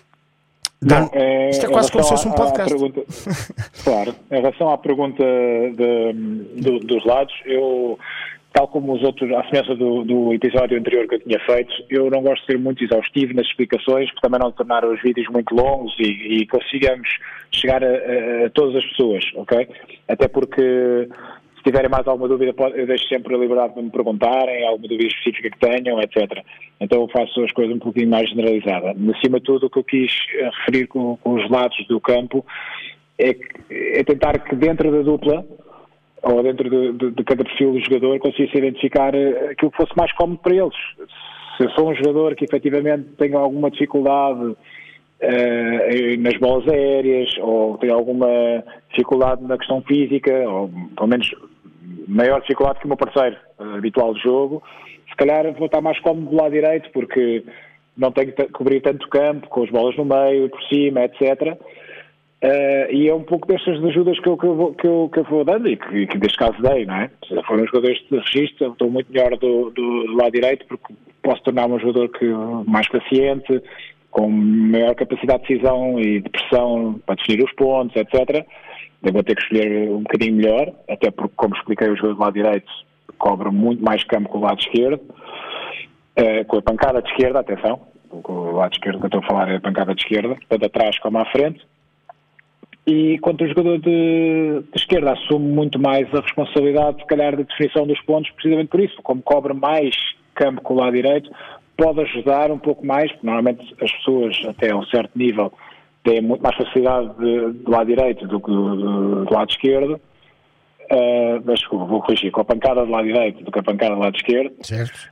Isto é quase como se fosse um podcast. Claro, em relação à pergunta dos lados, eu, tal como os outros, à semelhança do episódio anterior que eu tinha feito, eu não gosto de ser muito exaustivo nas explicações, para também não tornar os vídeos muito longos e consigamos chegar a todas as pessoas, ok? Até porque, se tiverem mais alguma dúvida, eu deixo sempre a liberdade de me perguntarem, alguma dúvida específica que tenham, etc. Então eu faço as coisas um pouquinho mais generalizadas. Acima de tudo, o que eu quis referir com os lados do campo é tentar que dentro da dupla, ou dentro de cada perfil do jogador, conseguisse identificar aquilo que fosse mais cómodo para eles. Se eu sou um jogador que efetivamente tem alguma dificuldade nas bolas aéreas, ou tem alguma dificuldade na questão física, ou pelo menos maior dificuldade que o meu parceiro habitual de jogo, se calhar vou estar mais cómodo do lado direito, porque não tenho que cobrir tanto campo, com as bolas no meio, por cima, etc. E é um pouco destas ajudas que eu vou dando e que neste caso dei, não é? Se foram jogadores de registro, eu estou muito melhor do lado direito, porque posso tornar-me um jogador mais paciente, com maior capacidade de decisão e de pressão para definir os pontos, etc. Eu vou ter que escolher um bocadinho melhor, até porque, como expliquei, o jogador do lado direito cobre muito mais campo que o lado esquerdo, com a pancada de esquerda, atenção, o lado esquerdo que eu estou a falar é a pancada de esquerda, tanto atrás como à frente. E quanto o jogador de esquerda assume muito mais a responsabilidade, se calhar, de definição dos pontos, precisamente por isso, como cobre mais campo com o lado direito, pode ajudar um pouco mais, porque normalmente as pessoas, até a um certo nível, têm muito mais facilidade do lado direito do que do lado esquerdo, mas desculpa, vou corrigir, com a pancada do lado direito do que a pancada do lado esquerdo. Certo.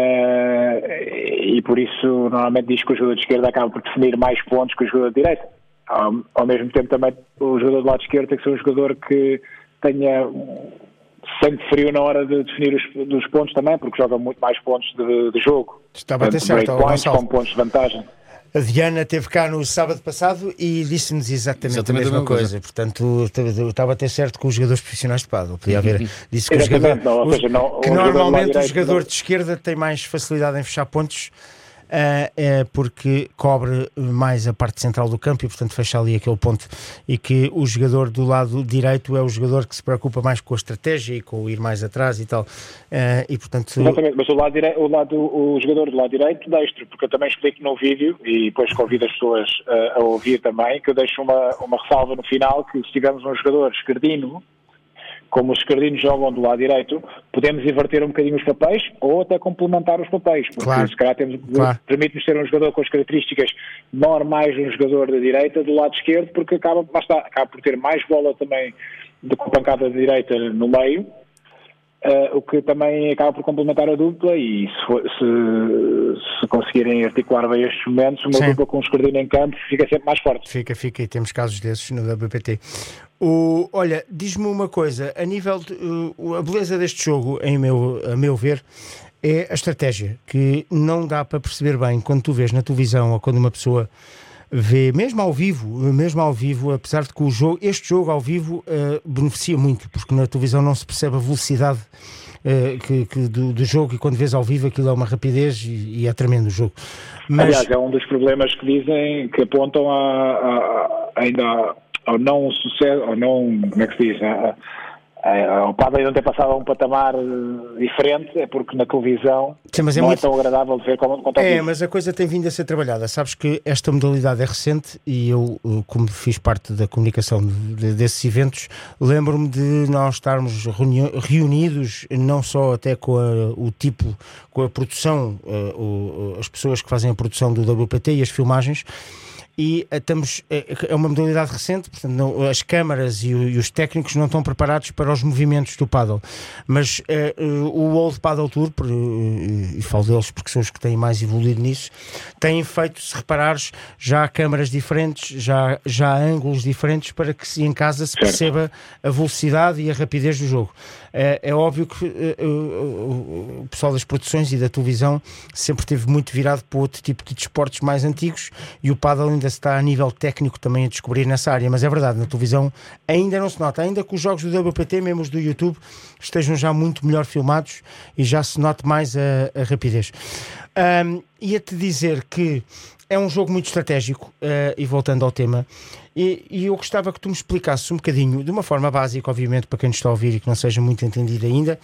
E por isso, normalmente diz que o jogador de esquerda acaba por definir mais pontos que o jogador de direita. Ao mesmo tempo também o jogador do lado esquerdo tem que ser um jogador que tenha sangue frio na hora de definir os pontos também, porque joga muito mais pontos de jogo. Estava a ter certo, com pontos de vantagem. A Diana esteve cá no sábado passado e disse-nos exatamente a mesma coisa. Portanto, estava a ter certo com os jogadores profissionais de paddle. Podia haver. Disse que, normalmente o jogador de esquerda tem mais facilidade em fechar pontos, porque cobre mais a parte central do campo e portanto fecha ali aquele ponto, e que o jogador do lado direito é o jogador que se preocupa mais com a estratégia e com o ir mais atrás e tal, e portanto... Exatamente, mas o jogador do lado direito destro, porque eu também explico no vídeo e depois convido as pessoas a ouvir também, que eu deixo uma ressalva no final, que se tivermos um jogador esquerdino, como os esquerdinos jogam do lado direito, podemos inverter um bocadinho os papéis ou até complementar os papéis, porque se calhar permite-nos ter um jogador com as características normais de um jogador da direita do lado esquerdo, porque acaba por ter mais bola também do que a pancada da direita no meio, o que também acaba por complementar a dupla, e se conseguirem articular bem estes momentos, uma dupla com um esquerdino em campo fica sempre mais forte. Fica, e temos casos desses no WPT. Olha, diz-me uma coisa, a nível a beleza deste jogo, a meu ver, é a estratégia, que não dá para perceber bem quando tu vês na televisão ou quando uma pessoa vê, mesmo ao vivo, apesar de que este jogo ao vivo beneficia muito, porque na televisão não se percebe a velocidade do jogo, e quando vês ao vivo aquilo é uma rapidez e é tremendo o jogo. Mas... Aliás, é um dos problemas que dizem, que apontam ainda ao não sucesso, ao não, como é que se diz, o pádel ainda não ter passado a um patamar diferente, é porque na televisão não é tão agradável de ver como ao vivo. Mas a coisa tem vindo a ser trabalhada. Sabes que esta modalidade é recente, e eu, como fiz parte da comunicação desses eventos, lembro-me de nós estarmos reunidos, não só até com a produção, as pessoas que fazem a produção do WPT e as filmagens, e é uma modalidade recente, portanto as câmaras e os técnicos não estão preparados para os movimentos do paddle, mas o World Paddle Tour, e falo deles porque são os que têm mais evoluído nisso, têm feito, se reparares, já há câmaras diferentes, já há ângulos diferentes, para que em casa se perceba a velocidade e a rapidez do jogo. É óbvio que o pessoal das produções e da televisão sempre esteve muito virado para outro tipo de desportos mais antigos, e o paddle ainda está a nível técnico também a descobrir nessa área, mas é verdade, na televisão ainda não se nota, ainda que os jogos do WPT, mesmo os do YouTube, estejam já muito melhor filmados e já se note mais a rapidez. Ia-te dizer que é um jogo muito estratégico, e voltando ao tema, e eu gostava que tu me explicasses um bocadinho, de uma forma básica, obviamente, para quem nos está a ouvir e que não seja muito entendido ainda,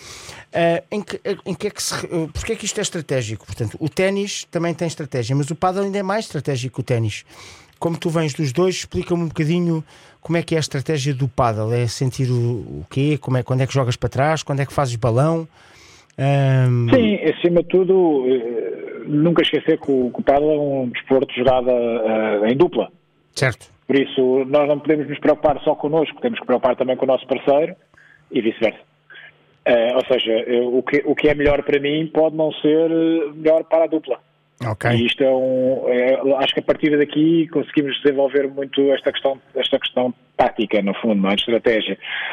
porque é que isto é estratégico. Portanto, o ténis também tem estratégia, mas o pádel ainda é mais estratégico que o ténis. Como tu vens dos dois, explica-me um bocadinho como é que é a estratégia do pádel. É sentir o quê? Quando é que jogas para trás? Quando é que fazes balão? Sim, acima de tudo, nunca esquecer que o pádel é um desporto jogado em dupla. Certo. Por isso, nós não podemos nos preocupar só connosco, temos que preocupar também com o nosso parceiro e vice-versa. Ou seja, o que é melhor para mim pode não ser melhor para a dupla. Okay. E isto acho que a partir daqui conseguimos desenvolver muito esta questão tática, no fundo, não é? De estratégia.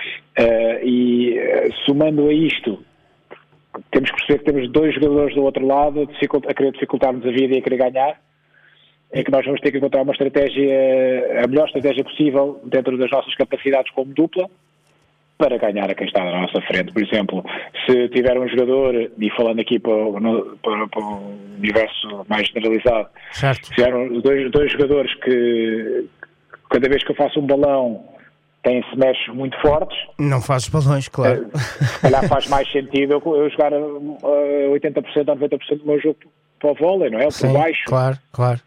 E somando a isto, temos que perceber que temos dois jogadores do outro lado a querer dificultar-nos a vida e a querer ganhar. É que nós vamos ter que encontrar uma estratégia, a melhor estratégia possível dentro das nossas capacidades como dupla, para ganhar a quem está na nossa frente. Por exemplo, se tiver um jogador, e falando aqui para o universo mais generalizado, certo, se tiver dois jogadores que cada vez que eu faço um balão têm smashes muito fortes, não fazes balões, claro. Se calhar faz mais sentido eu jogar 80% ou 90% do meu jogo para o vôlei, não é? Por baixo. Claro.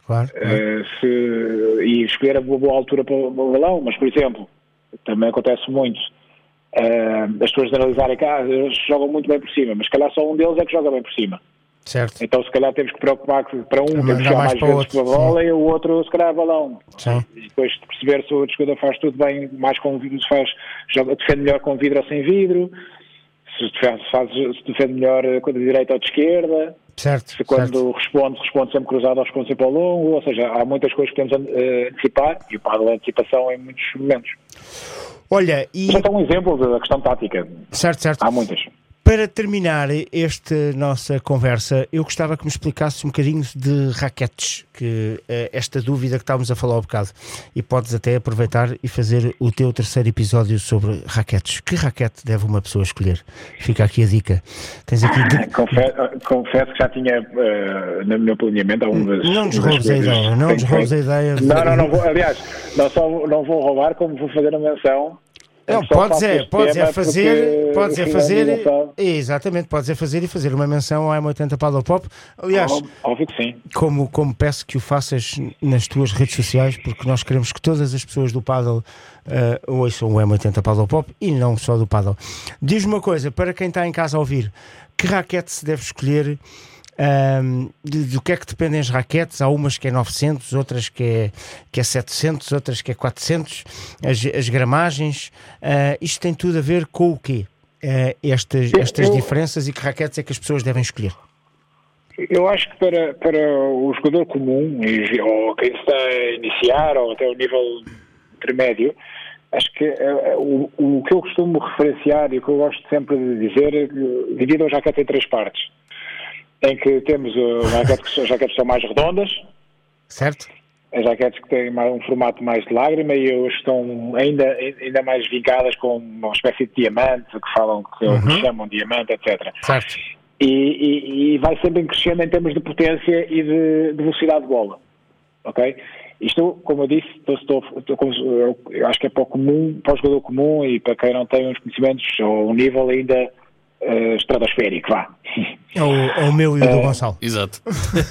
E escolher a boa altura para o balão, mas, por exemplo, também acontece muito as pessoas analisarem que eles jogam muito bem por cima, mas se calhar só um deles é que joga bem por cima. Certo. Então se calhar temos que preocupar que para um temos que jogar mais vezes para a bola e o outro se calhar balão. Sim. E depois de perceber se o outro jogador faz tudo bem, mais com vidro, defende melhor com vidro ou sem vidro, se defende melhor de direita ou de esquerda. Certo, se quando responde sempre cruzado ou responde sempre ao longo, ou seja, há muitas coisas que temos a antecipar, e o pádel é antecipação em muitos momentos. Olha, Mas é um exemplo da questão tática. Certo. Há muitas. Para terminar esta nossa conversa, eu gostava que me explicasse um bocadinho de raquetes, que esta dúvida que estávamos a falar há bocado, e podes até aproveitar e fazer o teu terceiro episódio sobre raquetes. Que raquete deve uma pessoa escolher? Fica aqui a dica. Tens aqui confesso que já tinha no meu planeamento algumas. Não nos roubes a ideia. Não vou, aliás, não vou roubar, como vou fazer a menção. Não, podes fazer, exatamente, podes fazer uma menção ao M80 Paddle Pop. Aliás, óbvio que sim. Como peço que o faças nas tuas redes sociais, porque nós queremos que todas as pessoas do Paddle ouçam o M80 Paddle Pop e não só do Paddle. Diz-me uma coisa, para quem está em casa a ouvir, que raquete se deve escolher? Do que é que dependem as raquetes? Há umas que é 900, outras que é 700, outras que é 400, as gramagens, isto tem tudo a ver com o quê? estas diferenças e que raquetes é que as pessoas devem escolher? Eu acho que para o jogador comum, ou quem está a iniciar, ou até o nível intermédio, acho que o que eu costumo referenciar e o que eu gosto sempre de dizer é que divide a jaqueta em 3 partes. Em que temos as jaquetes que são mais redondas, certo? As jaquetes que têm um formato mais de lágrima e as que estão ainda mais vincadas com uma espécie de diamante, que falam que chamam diamante, etc. Certo. E vai sempre crescendo em termos de potência e de velocidade de bola. Ok? Isto, como eu disse, eu acho que é para o jogador comum e para quem não tem uns conhecimentos ou um nível ainda estratosférico, vá. É o meu e o do Gonçalo. Exato.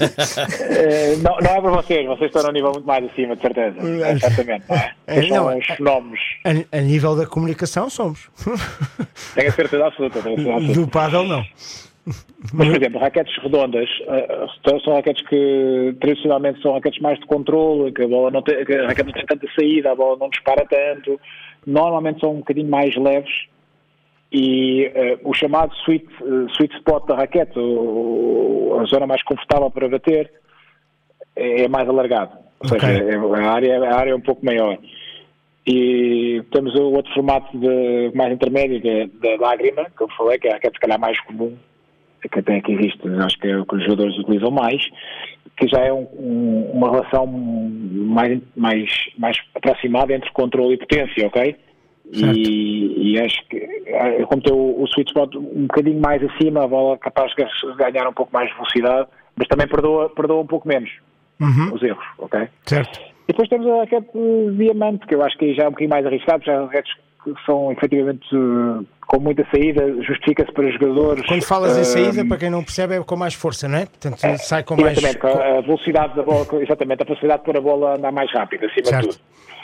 Não é para vocês estão num nível muito mais acima, de certeza. Certamente, não é? São os fenómenos. A nível da comunicação somos. Tenho a certeza absoluta. Do pádel não. Mas, por exemplo, raquetes redondas são raquetes que tradicionalmente são raquetes mais de controle, que a raquete não tem tanta saída, a bola não dispara tanto, normalmente são um bocadinho mais leves e o chamado sweet spot da raquete, a zona mais confortável para bater, é mais alargado, ou seja, a área é um pouco maior. E temos o outro formato mais intermédio da lágrima, que eu falei, que é a raquete se calhar mais comum, que até que existe, acho que é o que os jogadores utilizam mais, que já é uma relação mais aproximada entre controle e potência, ok? E acho que, como tem o sweet spot um bocadinho mais acima, a bola é capaz de ganhar um pouco mais de velocidade, mas também perdoa um pouco menos os erros, ok? Certo. E depois temos a raquete de diamante, que eu acho que já é um bocadinho mais arriscado, já raquetes que são efetivamente com muita saída, justifica-se para os jogadores. Quando falas em saída, para quem não percebe, é com mais força, não é? Portanto, sai com mais... Exatamente, a velocidade da bola, exatamente, a facilidade de pôr a bola a andar mais rápido, acima de tudo.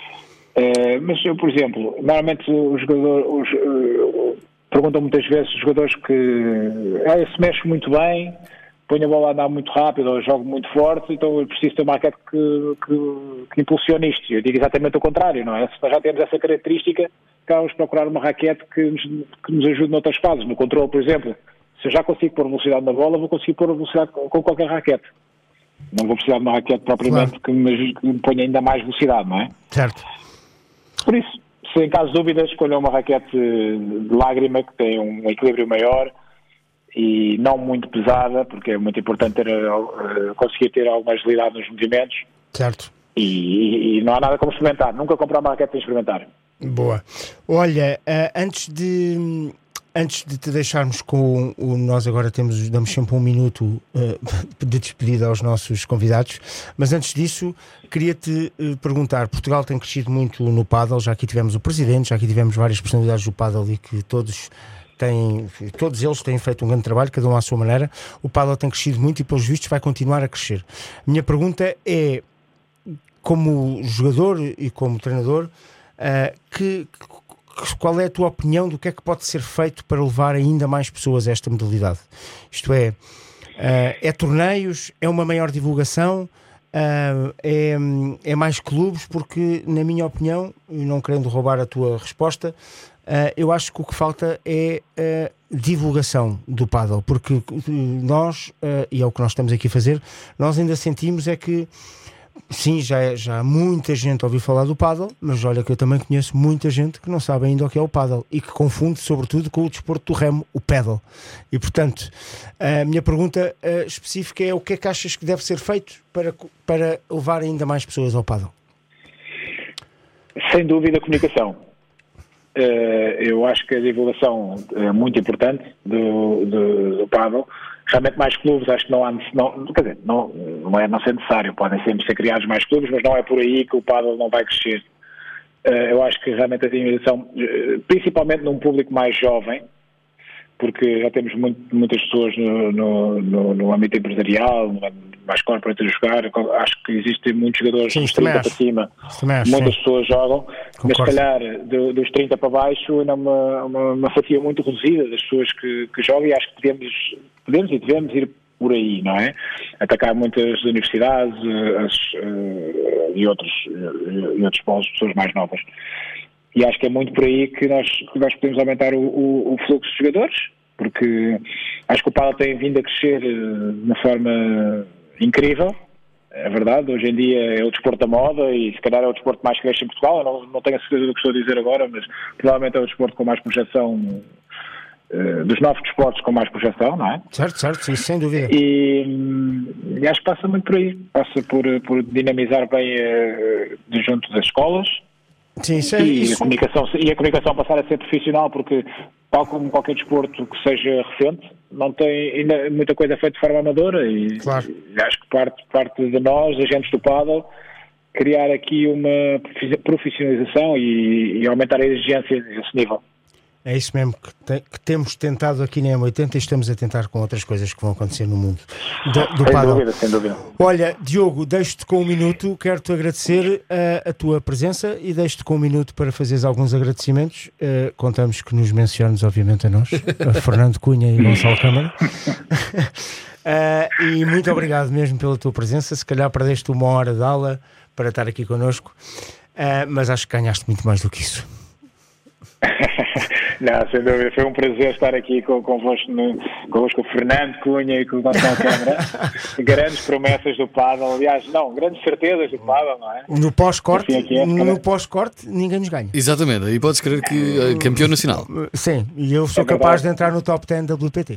Mas eu, por exemplo, normalmente os jogadores perguntam muitas vezes os jogadores que se mexe muito bem, põe a bola a andar muito rápido ou joga muito forte, então eu preciso ter uma raquete que impulsione isto. Eu digo exatamente o contrário, não é? Se nós já temos essa característica, vamos procurar uma raquete que nos ajude noutras fases. No controle, por exemplo, se eu já consigo pôr velocidade na bola, vou conseguir pôr velocidade com qualquer raquete. Não vou precisar de uma raquete propriamente que me ponha ainda mais velocidade, não é? Certo. Por isso, se em caso de dúvidas, escolham uma raquete de lágrima que tem um equilíbrio maior e não muito pesada, porque é muito importante conseguir ter alguma agilidade nos movimentos. Certo. E não há nada como experimentar. Nunca comprar uma raquete sem experimentar. Boa. Olha, antes de te deixarmos com nós agora damos sempre um minuto de despedida aos nossos convidados, mas antes disso queria-te perguntar, Portugal tem crescido muito no pádel, já aqui tivemos o presidente, já aqui tivemos várias personalidades do pádel e que todos eles têm feito um grande trabalho, cada um à sua maneira. O pádel tem crescido muito e pelos vistos vai continuar a crescer. A minha pergunta é, como jogador e como treinador, qual é a tua opinião do que é que pode ser feito para levar ainda mais pessoas a esta modalidade? Isto é torneios, é uma maior divulgação, é mais clubes, porque na minha opinião, e não querendo roubar a tua resposta, eu acho que o que falta é divulgação do pádel, porque nós, e é o que nós estamos aqui a fazer, nós ainda sentimos é que sim, já há muita gente a ouvir falar do pádel, mas olha que eu também conheço muita gente que não sabe ainda o que é o pádel e que confunde sobretudo com o desporto do remo, o paddle. E portanto, a minha pergunta específica é: o que é que achas que deve ser feito para levar ainda mais pessoas ao pádel? Sem dúvida, a comunicação. Eu acho que a divulgação é muito importante do pádel. Realmente mais clubes, acho que não é não ser necessário, podem sempre ser criados mais clubes, mas não é por aí que o pádel não vai crescer. Eu acho que realmente a divulgação, principalmente num público mais jovem, porque já temos muitas pessoas no âmbito empresarial, mais corporate a jogar, acho que existem muitos jogadores dos 30 para cima, muitas pessoas jogam, mas se calhar dos 30 para baixo ainda uma fatia muito reduzida das pessoas que jogam, e acho que podemos e devemos ir por aí, não é? Atacar muitas universidades e outros polos de pessoas mais novas. E acho que é muito por aí que nós podemos aumentar o fluxo de jogadores, porque acho que o pádel tem vindo a crescer de uma forma incrível. É verdade, hoje em dia é o desporto da moda e se calhar é o desporto mais que cresce em Portugal. Eu não tenho a certeza do que estou a dizer agora, mas provavelmente é o desporto com mais projeção, dos novos desportos com mais projeção, não é? Certo, sim, sem dúvida. E acho que passa muito por aí. Passa por dinamizar bem junto das escolas. Sim, A comunicação passar a ser profissional, porque tal como qualquer desporto que seja recente, não tem ainda muita coisa feita de forma amadora e, claro. E acho que parte de nós, agentes do pádel, criar aqui uma profissionalização e aumentar a exigência desse nível. É isso mesmo que temos tentado aqui na M80 e estamos a tentar com outras coisas que vão acontecer no mundo do pádel. Sem dúvida. Olha, Diogo, deixo-te com um minuto, quero-te agradecer a tua presença e deixo-te com um minuto para fazeres alguns agradecimentos. Contamos que nos menciones, obviamente, a nós, a Fernando Cunha e Gonçalo Câmara. E muito obrigado mesmo pela tua presença. Se calhar perdeste 1 hora de aula para estar aqui connosco, mas acho que ganhaste muito mais do que isso. Não, sem dúvida, foi um prazer estar aqui convosco, o Fernando Cunha e com o Gonçalo Câmara. Grandes promessas do pádel, aliás, grandes certezas do pádel, não é? No pós-corte, ninguém nos ganha. Exatamente, e podes crer que campeão nacional. Sim, e eu sou capaz de entrar no top 10 da WPT.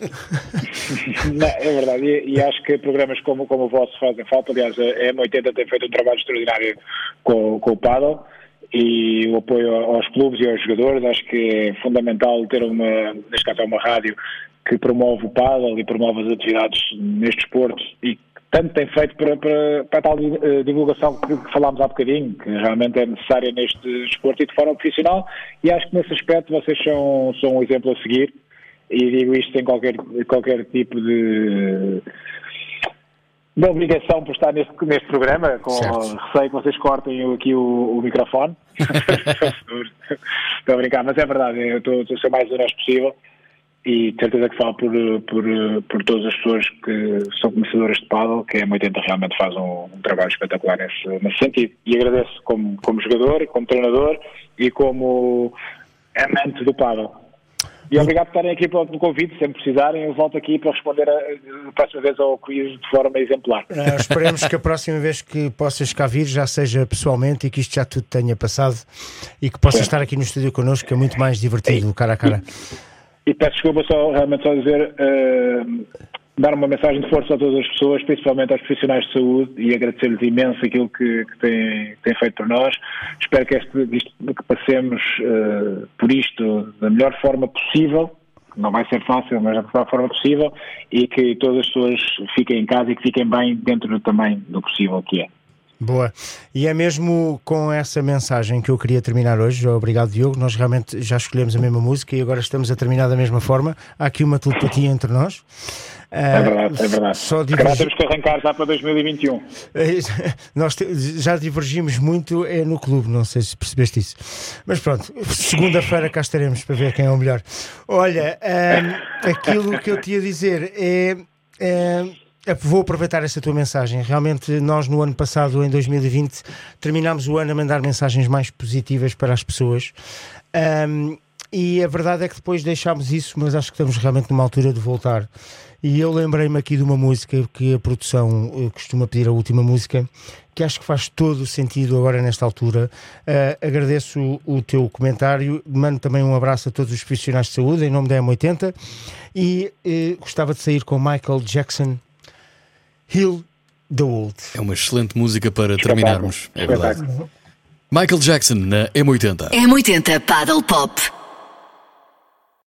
Não, é verdade, e acho que programas como o vosso fazem falta. Aliás, a M80 tem feito um trabalho extraordinário com o pádel. E o apoio aos clubes e aos jogadores, acho que é fundamental ter neste caso uma rádio que promove o pádel e promove as atividades neste desporto e tanto tem feito para a tal divulgação que falámos há bocadinho, que realmente é necessária neste desporto e de forma profissional, e acho que nesse aspecto vocês são um exemplo a seguir, e digo isto sem qualquer tipo de obrigação por estar neste programa, com receio que vocês cortem aqui o microfone. Estou a brincar, mas é verdade, eu estou a ser o mais honesto possível e de certeza que falo por todas as pessoas que são conhecedoras de pádel, que a M80 realmente faz um trabalho espetacular nesse sentido. E agradeço como jogador, como treinador e como amante do pádel. E obrigado por estarem aqui pelo convite, sempre precisarem, eu volto aqui para responder a próxima vez ao quiz de forma exemplar. Esperemos que a próxima vez que possas cá vir já seja pessoalmente e que isto já tudo tenha passado e que possas estar aqui no estúdio connosco, que é muito mais divertido, cara a cara. E peço desculpa realmente só dizer, dar uma mensagem de força a todas as pessoas, principalmente aos profissionais de saúde, e agradecer-lhes imenso aquilo que têm feito por nós. Espero que passemos por isto da melhor forma possível. Não vai ser fácil, mas da melhor forma possível, e que todas as pessoas fiquem em casa e que fiquem bem dentro também do possível que é. Boa. E é mesmo com essa mensagem que eu queria terminar hoje. Obrigado, Diogo. Nós realmente já escolhemos a mesma música e agora estamos a terminar da mesma forma. Há aqui uma telepatia entre nós. É verdade. Temos que arrancar já para 2021. Nós já divergimos muito no clube, não sei se percebeste isso. Mas pronto, segunda-feira cá estaremos para ver quem é o melhor. Olha, aquilo que eu te ia dizer vou aproveitar essa tua mensagem. Realmente nós no ano passado, em 2020, terminámos o ano a mandar mensagens mais positivas para as pessoas. E a verdade é que depois deixámos isso, mas acho que estamos realmente numa altura de voltar. E eu lembrei-me aqui de uma música que a produção costuma pedir, a última música, que acho que faz todo o sentido agora nesta altura. Agradeço o teu comentário, mando também um abraço a todos os profissionais de saúde, em nome da M80, e gostava de sair com Michael Jackson, Heal the World. É uma excelente música para terminarmos, é verdade. Michael Jackson na M80. M80 Paddle Pop.